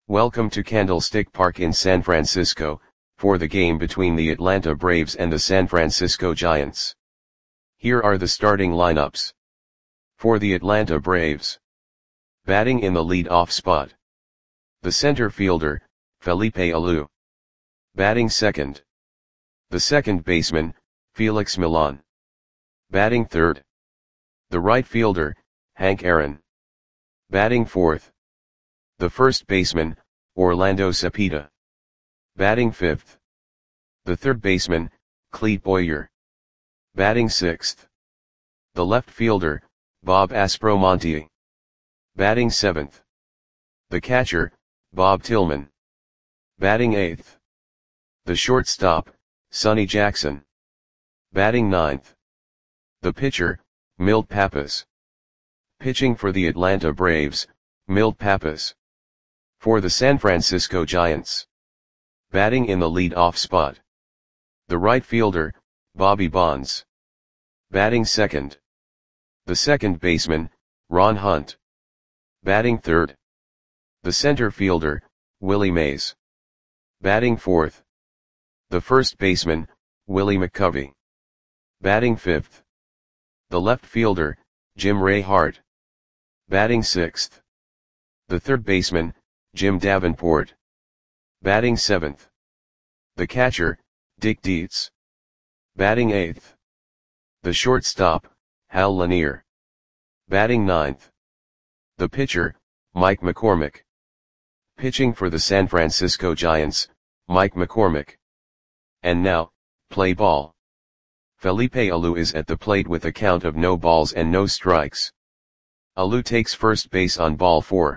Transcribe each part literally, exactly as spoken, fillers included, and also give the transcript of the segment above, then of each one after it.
Welcome to Candlestick Park in San Francisco, for the game between the Atlanta Braves and the San Francisco Giants. Here are the starting lineups. For the Atlanta Braves. Batting in the lead-off spot. The center fielder, Felipe Alou. Batting second. The second baseman, Felix Millan. Batting third. The right fielder, Hank Aaron. Batting fourth. The first baseman, Orlando Cepeda. Batting fifth. The third baseman, Clete Boyer. Batting sixth. The left fielder, Bob Aspromonte. Batting seventh. The catcher, Bob Tillman. Batting eighth. The shortstop, Sonny Jackson. Batting ninth. The pitcher, Milt Pappas. Pitching for the Atlanta Braves, Milt Pappas. For the San Francisco Giants. Batting in the lead-off spot. The right fielder, Bobby Bonds. Batting second. The second baseman, Ron Hunt. Batting third. The center fielder, Willie Mays. Batting fourth. The first baseman, Willie McCovey. Batting fifth. The left fielder, Jim Ray Hart. Batting sixth. The third baseman, Jim Davenport. Batting seventh. The catcher, Dick Dietz. Batting eighth. The shortstop, Hal Lanier. Batting ninth. The pitcher, Mike McCormick. Pitching for the San Francisco Giants, Mike McCormick. And now, play ball. Felipe Alou is at the plate with a count of no balls and no strikes. Alou takes first base on ball four.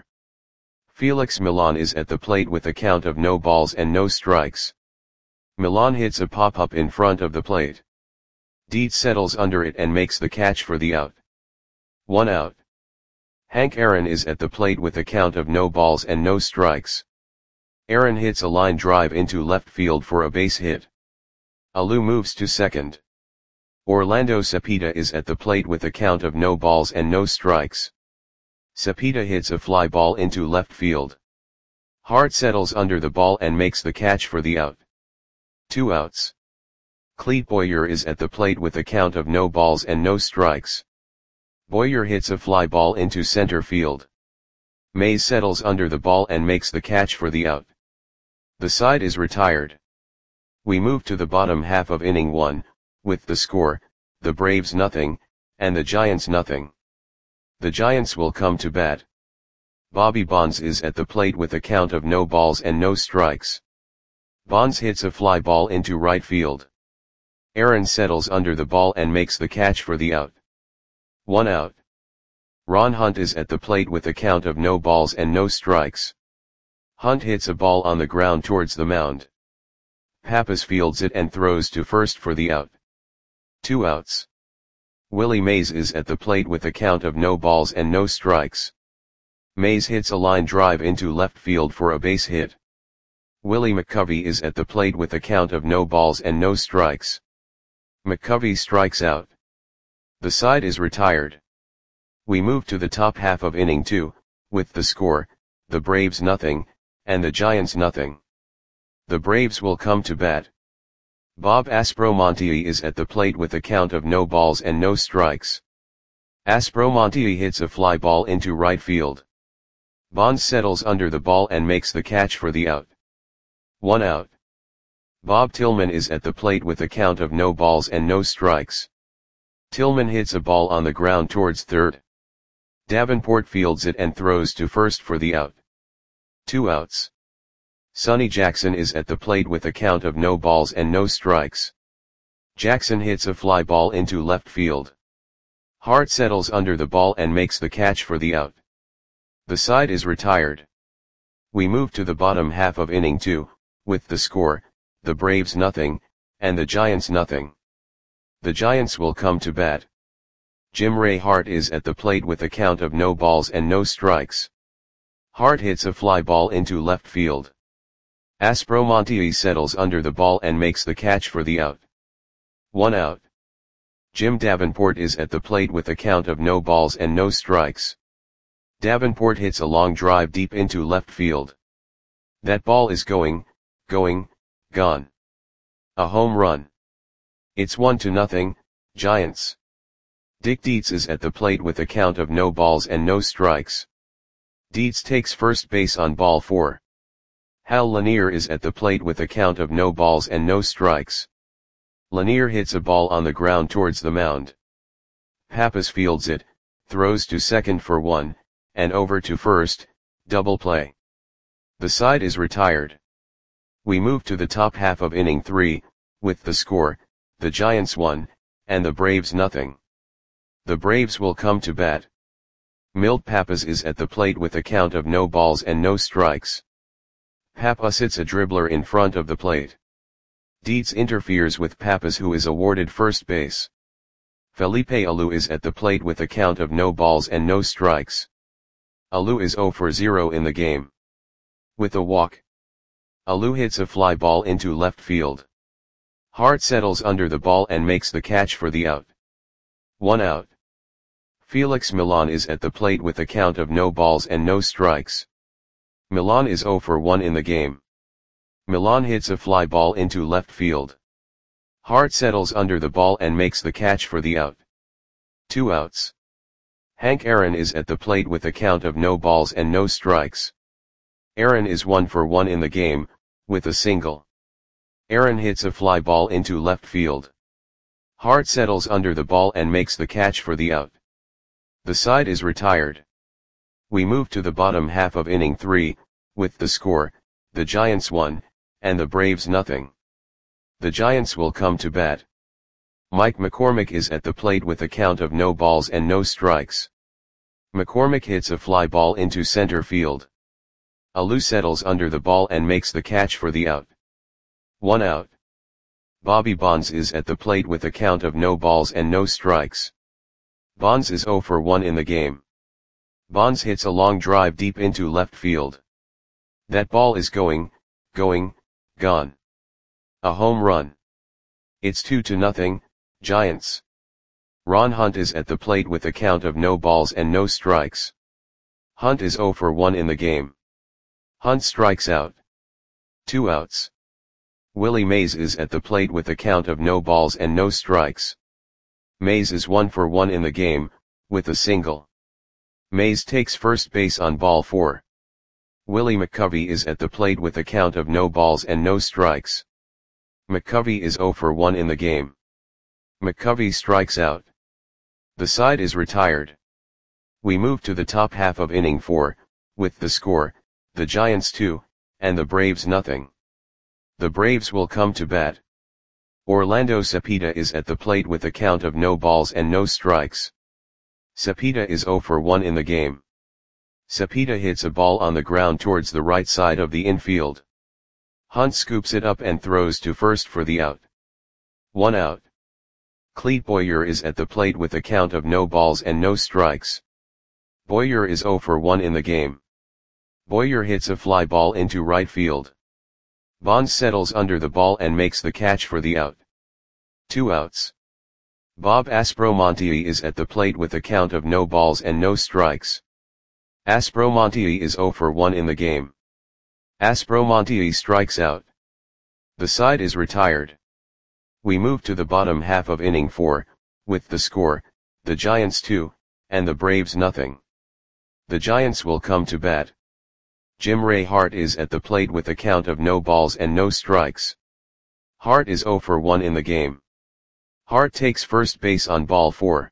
Felix Millan is at the plate with a count of no balls and no strikes. Millan hits a pop-up in front of the plate. Dietz settles under it and makes the catch for the out. One out. Hank Aaron is at the plate with a count of no balls and no strikes. Aaron hits a line drive into left field for a base hit. Alou moves to second. Orlando Cepeda is at the plate with a count of no balls and no strikes. Cepeda hits a fly ball into left field. Hart settles under the ball and makes the catch for the out. Two outs. Clete Boyer is at the plate with a count of no balls and no strikes. Boyer hits a fly ball into center field. Mays settles under the ball and makes the catch for the out. The side is retired. We move to the bottom half of inning one, with the score, the Braves nothing, and the Giants nothing. The Giants will come to bat. Bobby Bonds is at the plate with a count of no balls and no strikes. Bonds hits a fly ball into right field. Aaron settles under the ball and makes the catch for the out. One out. Ron Hunt is at the plate with a count of no balls and no strikes. Hunt hits a ball on the ground towards the mound. Pappas fields it and throws to first for the out. Two outs. Willie Mays is at the plate with a count of no balls and no strikes. Mays hits a line drive into left field for a base hit. Willie McCovey is at the plate with a count of no balls and no strikes. McCovey strikes out. The side is retired. We move to the top half of inning two, with the score, the Braves nothing, and the Giants nothing. The Braves will come to bat. Bob Aspromonte is at the plate with a count of no balls and no strikes. Aspromonte hits a fly ball into right field. Bonds settles under the ball and makes the catch for the out. One out. Bob Tillman is at the plate with a count of no balls and no strikes. Tillman hits a ball on the ground towards third. Davenport fields it and throws to first for the out. Two outs. Sonny Jackson is at the plate with a count of no balls and no strikes. Jackson hits a fly ball into left field. Hart settles under the ball and makes the catch for the out. The side is retired. We move to the bottom half of inning two, with the score, the Braves nothing, and the Giants nothing. The Giants will come to bat. Jim Ray Hart is at the plate with a count of no balls and no strikes. Hart hits a fly ball into left field. Aspromonte settles under the ball and makes the catch for the out. One out. Jim Davenport is at the plate with a count of no balls and no strikes. Davenport hits a long drive deep into left field. That ball is going, going, gone. A home run. It's one to nothing, Giants. Dick Dietz is at the plate with a count of no balls and no strikes. Dietz takes first base on ball four. Hal Lanier is at the plate with a count of no balls and no strikes. Lanier hits a ball on the ground towards the mound. Pappas fields it, throws to second for one, and over to first, double play. The side is retired. We move to the top half of inning three, with the score, the Giants one, and the Braves nothing. The Braves will come to bat. Milt Pappas is at the plate with a count of no balls and no strikes. Pappas hits a dribbler in front of the plate. Dietz interferes with Pappas, who is awarded first base. Felipe Alou is at the plate with a count of no balls and no strikes. Alou is zero for zero in the game. With a walk, Alou hits a fly ball into left field. Hart settles under the ball and makes the catch for the out. One out. Felix Millan is at the plate with a count of no balls and no strikes. Millan is zero for one in the game. Millan hits a fly ball into left field. Hart settles under the ball and makes the catch for the out. Two outs. Hank Aaron is at the plate with a count of no balls and no strikes. Aaron is one for one in the game, with a single. Aaron hits a fly ball into left field. Hart settles under the ball and makes the catch for the out. The side is retired. We move to the bottom half of inning three, with the score, the Giants one, and the Braves nothing. The Giants will come to bat. Mike McCormick is at the plate with a count of no balls and no strikes. McCormick hits a fly ball into center field. Alou settles under the ball and makes the catch for the out. One out. Bobby Bonds is at the plate with a count of no balls and no strikes. Bonds is zero for one in the game. Bonds hits a long drive deep into left field. That ball is going, going, gone. A home run. It's two to nothing, Giants. Ron Hunt is at the plate with a count of no balls and no strikes. Hunt is zero for one in the game. Hunt strikes out. Two outs. Willie Mays is at the plate with a count of no balls and no strikes. Mays is one for one in the game, with a single. Mays takes first base on ball four. Willie McCovey is at the plate with a count of no balls and no strikes. McCovey is zero for one in the game. McCovey strikes out. The side is retired. We move to the top half of inning four, with the score, the Giants two, and the Braves nothing. The Braves will come to bat. Orlando Cepeda is at the plate with a count of no balls and no strikes. Cepeda is zero for one in the game. Cepeda hits a ball on the ground towards the right side of the infield. Hunt scoops it up and throws to first for the out. One out. Clete Boyer is at the plate with a count of no balls and no strikes. Boyer is zero for one in the game. Boyer hits a fly ball into right field. Bonds settles under the ball and makes the catch for the out. Two outs. Bob Aspromonte is at the plate with a count of no balls and no strikes. Aspromonte is zero for one in the game. Aspromonte strikes out. The side is retired. We move to the bottom half of inning four, with the score, the Giants two, and the Braves nothing. The Giants will come to bat. Jim Ray Hart is at the plate with a count of no balls and no strikes. Hart is zero for one in the game. Hart takes first base on ball four.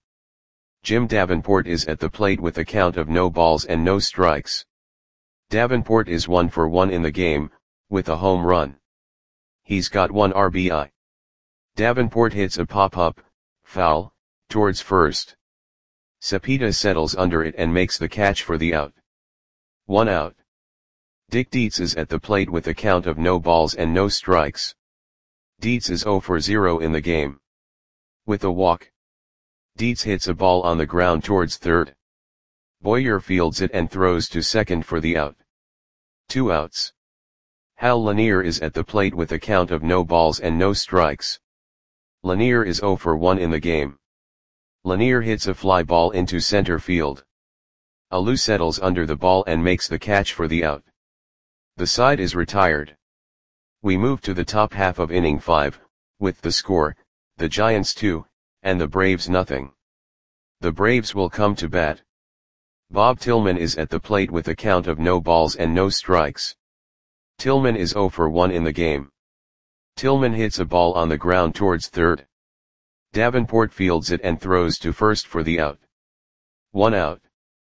Jim Davenport is at the plate with a count of no balls and no strikes. Davenport is one for one in the game, with a home run. He's got one R B I. Davenport hits a pop-up, foul, towards first. Cepeda settles under it and makes the catch for the out. One out. Dick Dietz is at the plate with a count of no balls and no strikes. Dietz is zero for zero in the game. With a walk, Dietz hits a ball on the ground towards third. Boyer fields it and throws to second for the out. Two outs. Hal Lanier is at the plate with a count of no balls and no strikes. Lanier is zero for one in the game. Lanier hits a fly ball into center field. Alou settles under the ball and makes the catch for the out. The side is retired. We move to the top half of inning five, with the score, the Giants two, and the Braves nothing. The Braves will come to bat. Bob Tillman is at the plate with a count of no balls and no strikes. Tillman is oh for one in the game. Tillman hits a ball on the ground towards third. Davenport fields it and throws to first for the out. One out.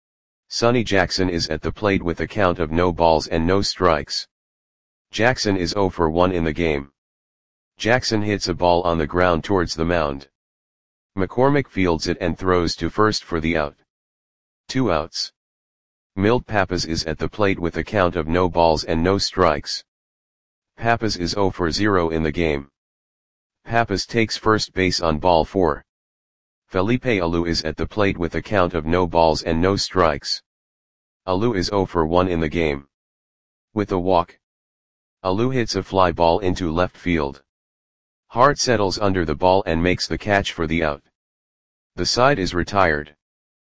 Sonny Jackson is at the plate with a count of no balls and no strikes. Jackson is oh for one in the game. Jackson hits a ball on the ground towards the mound. McCormick fields it and throws to first for the out. Two outs. Milt Pappas is at the plate with a count of no balls and no strikes. Pappas is oh for zero in the game. Pappas takes first base on ball four. Felipe Alou is at the plate with a count of no balls and no strikes. Alou is oh for one in the game. With a walk. Alou hits a fly ball into left field. Hart settles under the ball and makes the catch for the out. The side is retired.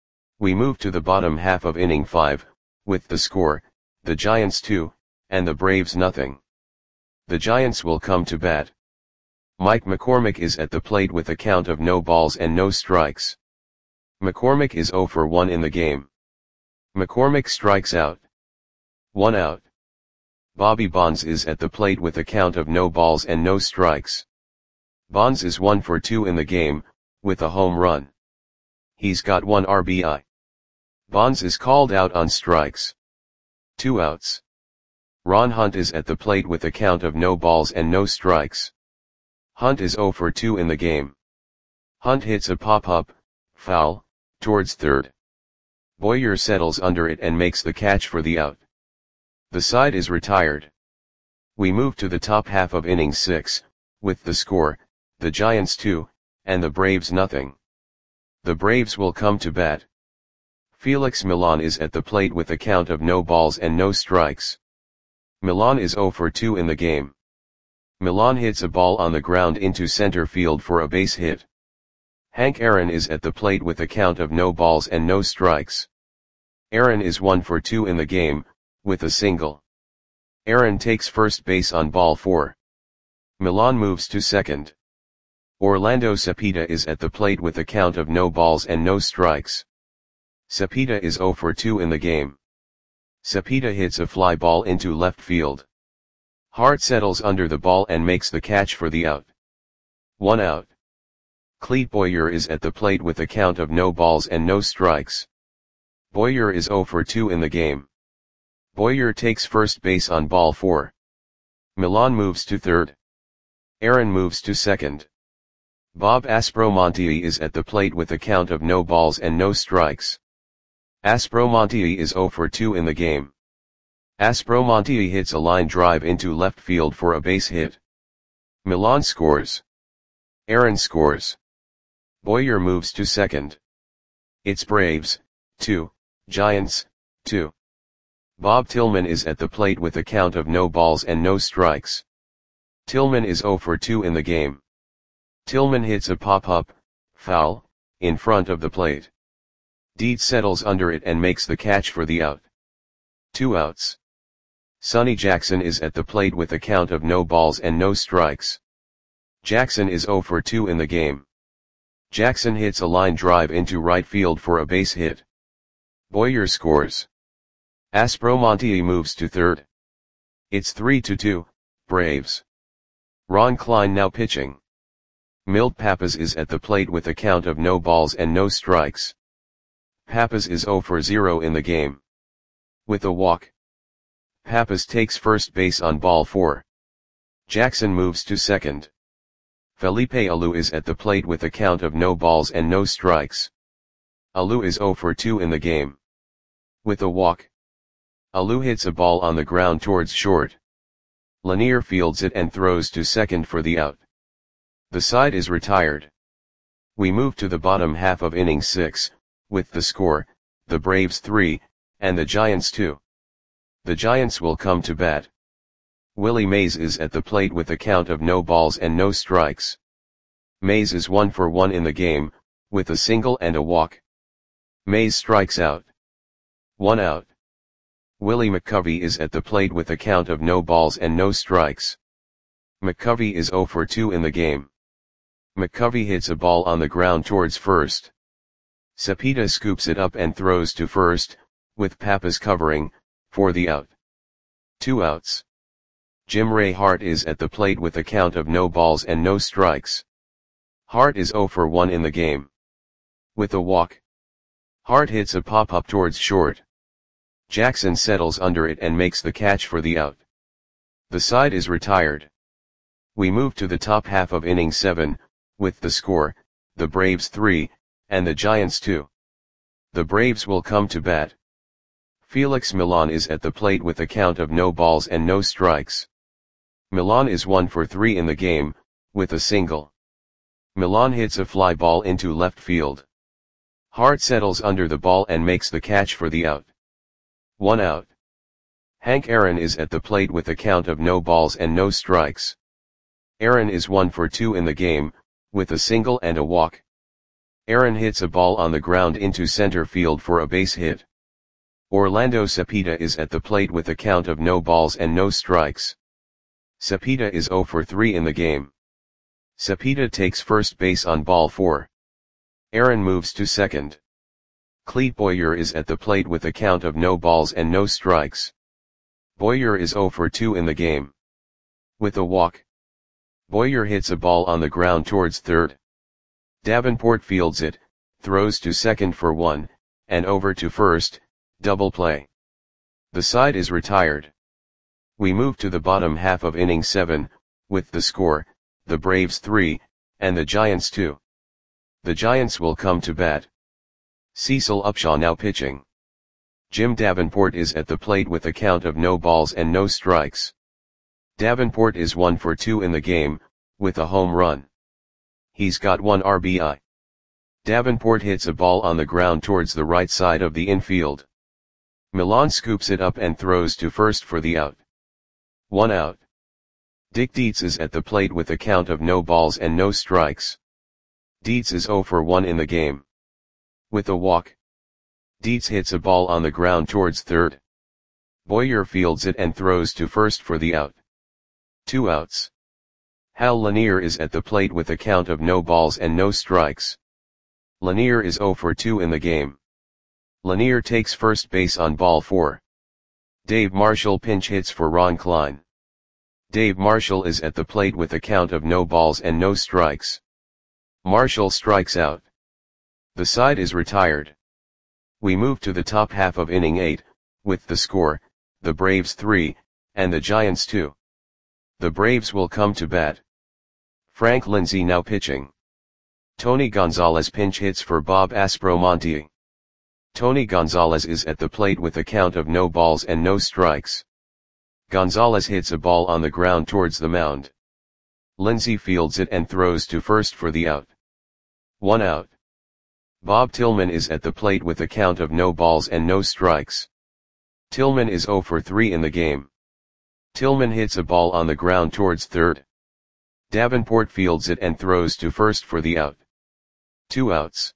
We move to the bottom half of inning five, with the score, the Giants two, and the Braves nothing. The Giants will come to bat. Mike McCormick is at the plate with a count of no balls and no strikes. McCormick is oh for one in the game. McCormick strikes out. One out. Bobby Bonds is at the plate with a count of no balls and no strikes. Bonds is one for two in the game, with a home run. He's got one R B I. Bonds is called out on strikes. Two outs. Ron Hunt is at the plate with a count of no balls and no strikes. Hunt is oh for two in the game. Hunt hits a pop-up, foul, towards third. Boyer settles under it and makes the catch for the out. The side is retired. We move to the top half of inning six, with the score, the Giants two, and the Braves nothing. The Braves will come to bat. Felix Millan is at the plate with a count of no balls and no strikes. Millan is oh for two in the game. Millan hits a ball on the ground into center field for a base hit. Hank Aaron is at the plate with a count of no balls and no strikes. Aaron is one for two in the game, with a single. Aaron takes first base on ball four. Millan moves to second. Orlando Cepeda is at the plate with a count of no balls and no strikes. Cepeda is oh for two in the game. Cepeda hits a fly ball into left field. Hart settles under the ball and makes the catch for the out. One out. Clete Boyer is at the plate with a count of no balls and no strikes. Boyer is oh for two in the game. Boyer takes first base on ball four. Millan moves to third. Aaron moves to second. Bob Aspromonte is at the plate with a count of no balls and no strikes. Aspromonte is oh for two in the game. Aspromonte hits a line drive into left field for a base hit. Millan scores. Aaron scores. Boyer moves to second. It's Braves, two, Giants, two. Bob Tillman is at the plate with a count of no balls and no strikes. Tillman is oh for two in the game. Tillman hits a pop-up, foul, in front of the plate. Dietz settles under it and makes the catch for the out. Two outs. Sonny Jackson is at the plate with a count of no balls and no strikes. Jackson is oh for two in the game. Jackson hits a line drive into right field for a base hit. Boyer scores. Aspromonte moves to third. It's three to two, Braves. Ron Klein now pitching. Milt Pappas is at the plate with a count of no balls and no strikes. Pappas is oh for zero in the game. With a walk. Pappas takes first base on ball four. Jackson moves to second. Felipe Alou is at the plate with a count of no balls and no strikes. Alou is oh for two in the game. With a walk. Alou hits a ball on the ground towards short. Lanier fields it and throws to second for the out. The side is retired. We move to the bottom half of inning six, with the score, the Braves three, and the Giants two. The Giants will come to bat. Willie Mays is at the plate with a count of no balls and no strikes. Mays is one for one in the game, with a single and a walk. Mays strikes out. One out. Willie McCovey is at the plate with a count of no balls and no strikes. McCovey is zero for two in the game. McCovey hits a ball on the ground towards first. Cepeda scoops it up and throws to first, with Pappas covering, for the out. Two outs. Jim Ray Hart is at the plate with a count of no balls and no strikes. Hart is zero for one in the game. With a walk. Hart hits a pop-up towards short. Jackson settles under it and makes the catch for the out. The side is retired. We move to the top half of inning seven, with the score, the Braves three, and the Giants two. The Braves will come to bat. Felix Millan is at the plate with a count of no balls and no strikes. Millan is one for three in the game, with a single. Millan hits a fly ball into left field. Hart settles under the ball and makes the catch for the out. One out. Hank Aaron is at the plate with a count of no balls and no strikes. Aaron is one for two in the game, with a single and a walk. Aaron hits a ball on the ground into center field for a base hit. Orlando Cepeda is at the plate with a count of no balls and no strikes. Cepeda is zero for three in the game. Cepeda takes first base on ball four. Aaron moves to second. Clete Boyer is at the plate with a count of no balls and no strikes. Boyer is zero for two in the game. With a walk. Boyer hits a ball on the ground towards third. Davenport fields it, throws to second for one, and over to first, double play. The side is retired. We move to the bottom half of inning seven, with the score, the Braves three, and the Giants two. The Giants will come to bat. Cecil Upshaw now pitching. Jim Davenport is at the plate with a count of no balls and no strikes. Davenport is one for two in the game, with a home run. He's got one R B I. Davenport hits a ball on the ground towards the right side of the infield. Millan scoops it up and throws to first for the out. One out. Dick Dietz is at the plate with a count of no balls and no strikes. Dietz is zero for one in the game. With a walk. Dietz hits a ball on the ground towards third. Boyer fields it and throws to first for the out. Two outs. Hal Lanier is at the plate with a count of no balls and no strikes. Lanier is zero for two in the game. Lanier takes first base on ball four. Dave Marshall pinch hits for Ron Klein. Dave Marshall is at the plate with a count of no balls and no strikes. Marshall strikes out. The side is retired. We move to the top half of inning eight, with the score, the Braves three, and the Giants two. The Braves will come to bat. Frank Lindsay now pitching. Tony Gonzalez pinch hits for Bob Aspromonte. Tony Gonzalez is at the plate with a count of no balls and no strikes. Gonzalez hits a ball on the ground towards the mound. Lindsay fields it and throws to first for the out. One out. Bob Tillman is at the plate with a count of no balls and no strikes. Tillman is zero for three in the game. Tillman hits a ball on the ground towards third. Davenport fields it and throws to first for the out. Two outs.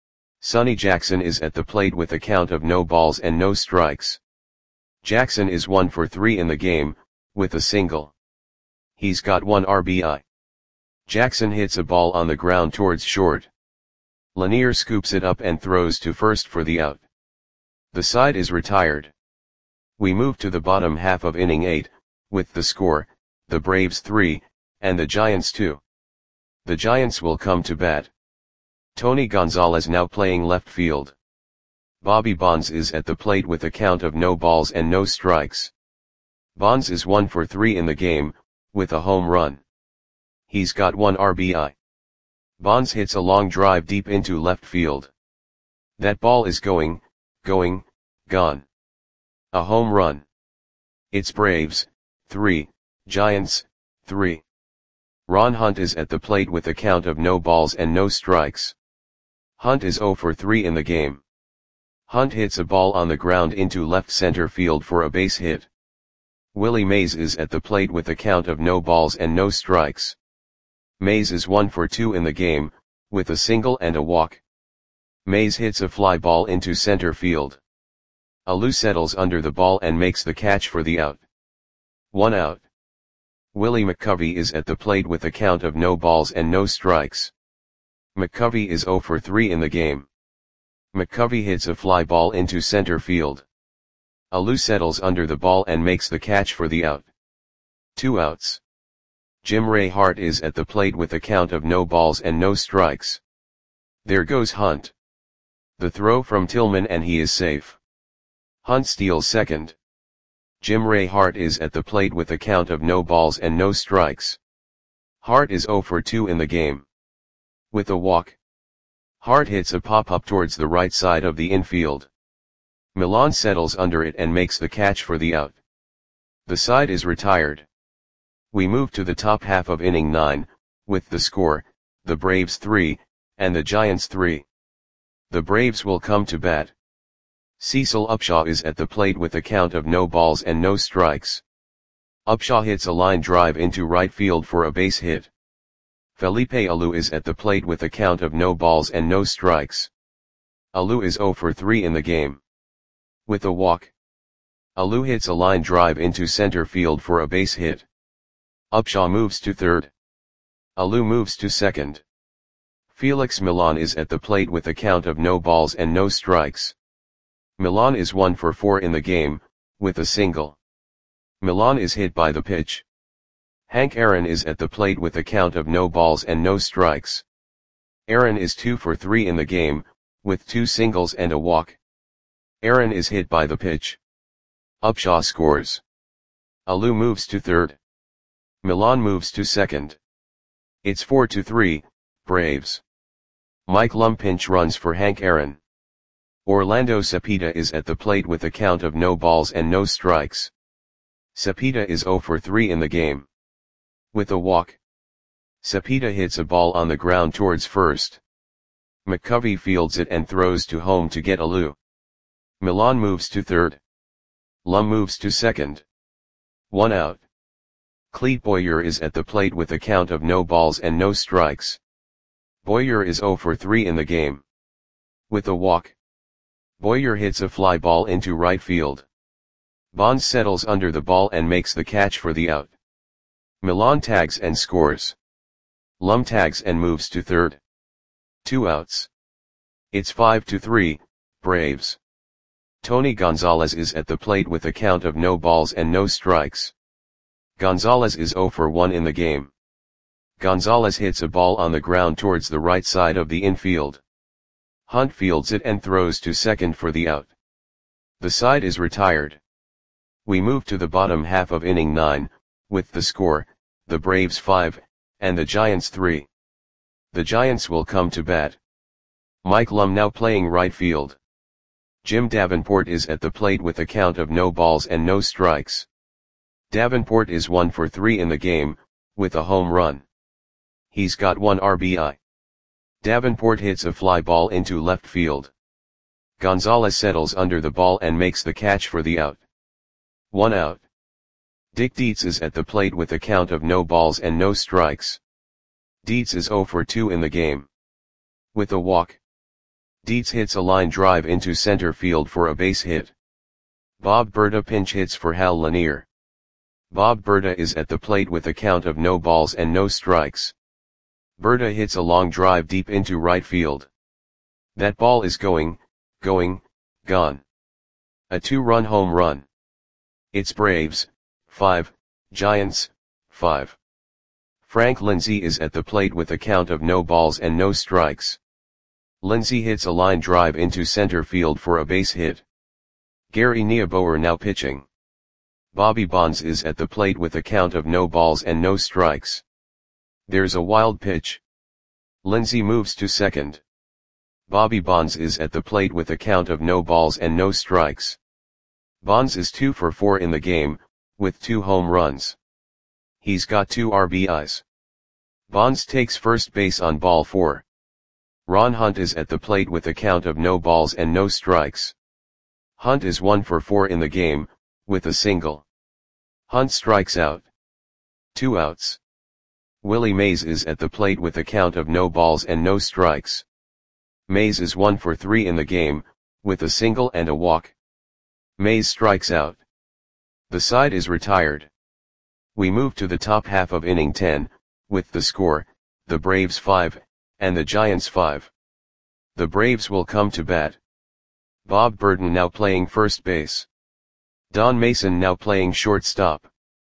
Sonny Jackson is at the plate with a count of no balls and no strikes. Jackson is one for three in the game, with a single. He's got one R B I. Jackson hits a ball on the ground towards short. Lanier scoops it up and throws to first for the out. The side is retired. We move to the bottom half of inning eight, with the score, the Braves three, and the Giants two. The Giants will come to bat. Tony Gonzalez now playing left field. Bobby Bonds is at the plate with a count of no balls and no strikes. Bonds is one for three in the game, with a home run. He's got one R B I. Bonds hits a long drive deep into left field. That ball is going, going, gone. A home run. It's Braves, three, Giants, three. Ron Hunt is at the plate with a count of no balls and no strikes. Hunt is zero for three in the game. Hunt hits a ball on the ground into left center field for a base hit. Willie Mays is at the plate with a count of no balls and no strikes. Mays is one for two in the game, with a single and a walk. Mays hits a fly ball into center field. Alou settles under the ball and makes the catch for the out. One out. Willie McCovey is at the plate with a count of no balls and no strikes. McCovey is zero for three in the game. McCovey hits a fly ball into center field. Alou settles under the ball and makes the catch for the out. Two outs. Jim Ray Hart is at the plate with a count of no balls and no strikes. There goes Hunt. The throw from Tillman and he is safe. Hunt steals second. Jim Ray Hart is at the plate with a count of no balls and no strikes. Hart is zero for two in the game. With a walk, Hart hits a pop-up towards the right side of the infield. Millan settles under it and makes the catch for the out. The side is retired. We move to the top half of inning nine, with the score, the Braves three, and the Giants three. The Braves will come to bat. Cecil Upshaw is at the plate with a count of no balls and no strikes. Upshaw hits a line drive into right field for a base hit. Felipe Alou is at the plate with a count of no balls and no strikes. Alou is zero for three in the game. With a walk, Alou hits a line drive into center field for a base hit. Upshaw moves to third. Alou moves to second. Felix Millan is at the plate with a count of no balls and no strikes. Millan is one for four in the game, with a single. Millan is hit by the pitch. Hank Aaron is at the plate with a count of no balls and no strikes. Aaron is two for three in the game, with two singles and a walk. Aaron is hit by the pitch. Upshaw scores. Alou moves to third. Millan moves to second. It's four to three, Braves. Mike Lum pinch runs for Hank Aaron. Orlando Cepeda is at the plate with a count of no balls and no strikes. Cepeda is zero for three in the game. With a walk, Cepeda hits a ball on the ground towards first. McCovey fields it and throws to home to get Alou. Millan moves to third. Lum moves to second. One out. Clete Boyer is at the plate with a count of no balls and no strikes. Boyer is zero for three in the game. With a walk, Boyer hits a fly ball into right field. Bonds settles under the ball and makes the catch for the out. Millan tags and scores. Lum tags and moves to third. Two outs. It's five to three, Braves. Tony Gonzalez is at the plate with a count of no balls and no strikes. Gonzalez is zero for one in the game. Gonzalez hits a ball on the ground towards the right side of the infield. Hunt fields it and throws to second for the out. The side is retired. We move to the bottom half of inning nine, with the score, the Braves five, and the Giants three. The Giants will come to bat. Mike Lum now playing right field. Jim Davenport is at the plate with a count of no balls and no strikes. Davenport is one for three in the game, with a home run. He's got one R B I. Davenport hits a fly ball into left field. Gonzalez settles under the ball and makes the catch for the out. One out. Dick Dietz is at the plate with a count of no balls and no strikes. Dietz is zero for two in the game. With a walk, Dietz hits a line drive into center field for a base hit. Bob Berta pinch hits for Hal Lanier. Bob Berta is at the plate with a count of no balls and no strikes. Berta hits a long drive deep into right field. That ball is going, going, gone. A two-run home run. It's Braves, five, Giants, five. Frank Lindsay is at the plate with a count of no balls and no strikes. Lindsay hits a line drive into center field for a base hit. Gary Niebuhr now pitching. Bobby Bonds is at the plate with a count of no balls and no strikes. There's a wild pitch. Lindsay moves to second. Bobby Bonds is at the plate with a count of no balls and no strikes. Bonds is two for four in the game, with two home runs. He's got two R B Is. Bonds takes first base on ball four. Ron Hunt is at the plate with a count of no balls and no strikes. Hunt is one for four in the game, with a single. Hunt strikes out. Two outs. Willie Mays is at the plate with a count of no balls and no strikes. Mays is one for three in the game, with a single and a walk. Mays strikes out. The side is retired. We move to the top half of inning ten, with the score, the Braves five, and the Giants five. The Braves will come to bat. Bob Burton now playing first base. Don Mason now playing shortstop.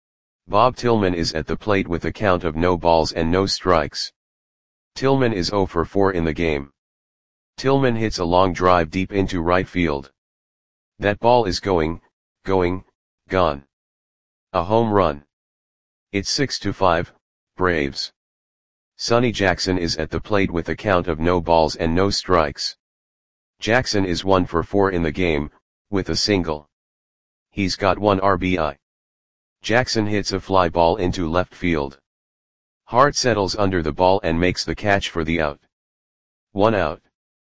Bob Tillman is at the plate with a count of no balls and no strikes. Tillman is oh for four in the game. Tillman hits a long drive deep into right field. That ball is going, going, gone. A home run. It's six to five, Braves. Sonny Jackson is at the plate with a count of no balls and no strikes. Jackson is one for four in the game, with a single. He's got one R B I. Jackson hits a fly ball into left field. Hart settles under the ball and makes the catch for the out. One out.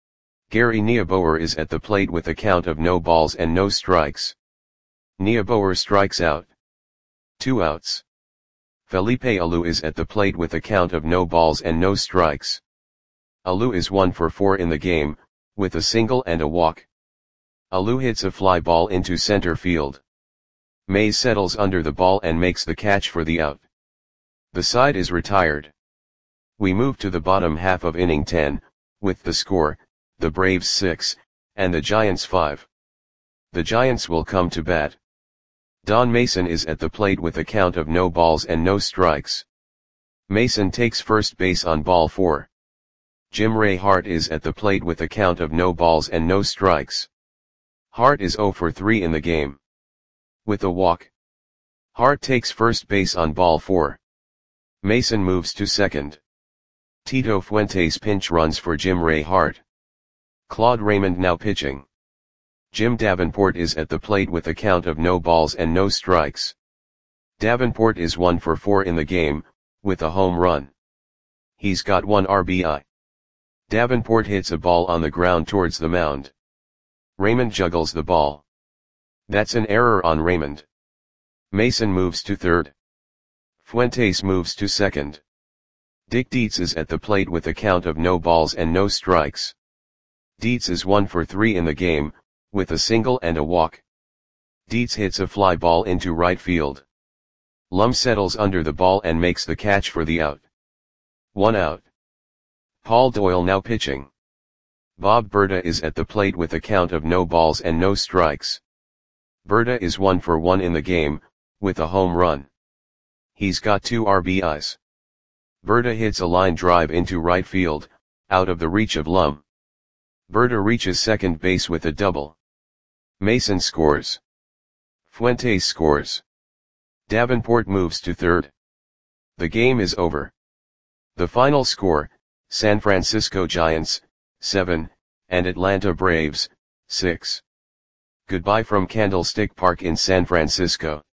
Gary Niebauer is at the plate with a count of no balls and no strikes. Niebauer strikes out. Two outs. Felipe Alou is at the plate with a count of no balls and no strikes. Alou is one for four in the game, with a single and a walk. Alou hits a fly ball into center field. Mays settles under the ball and makes the catch for the out. The side is retired. We move to the bottom half of inning ten, with the score, the Braves six, and the Giants five. The Giants will come to bat. Don Mason is at the plate with a count of no balls and no strikes. Mason takes first base on ball four. Jim Ray Hart is at the plate with a count of no balls and no strikes. Hart is oh for three in the game. With a walk. Hart takes first base on ball four. Mason moves to second. Tito Fuentes pinch runs for Jim Ray Hart. Claude Raymond now pitching. Jim Davenport is at the plate with a count of no balls and no strikes. Davenport is one for four in the game, with a home run. He's got one R B I. Davenport hits a ball on the ground towards the mound. Raymond juggles the ball. That's an error on Raymond. Mason moves to third. Fuentes moves to second. Dick Dietz is at the plate with a count of no balls and no strikes. Dietz is one for three in the game, with a single and a walk. Dietz hits a fly ball into right field. Lum settles under the ball and makes the catch for the out. One out. Paul Doyle now pitching. Bob Berta is at the plate with a count of no balls and no strikes. Berta is one for one in the game, with a home run. He's got two R B Is. Berta hits a line drive into right field, out of the reach of Lum. Berta reaches second base with a double. Mason scores. Fuentes scores. Davenport moves to third. The game is over. The final score, San Francisco Giants, seven, and Atlanta Braves, six. Goodbye from Candlestick Park in San Francisco.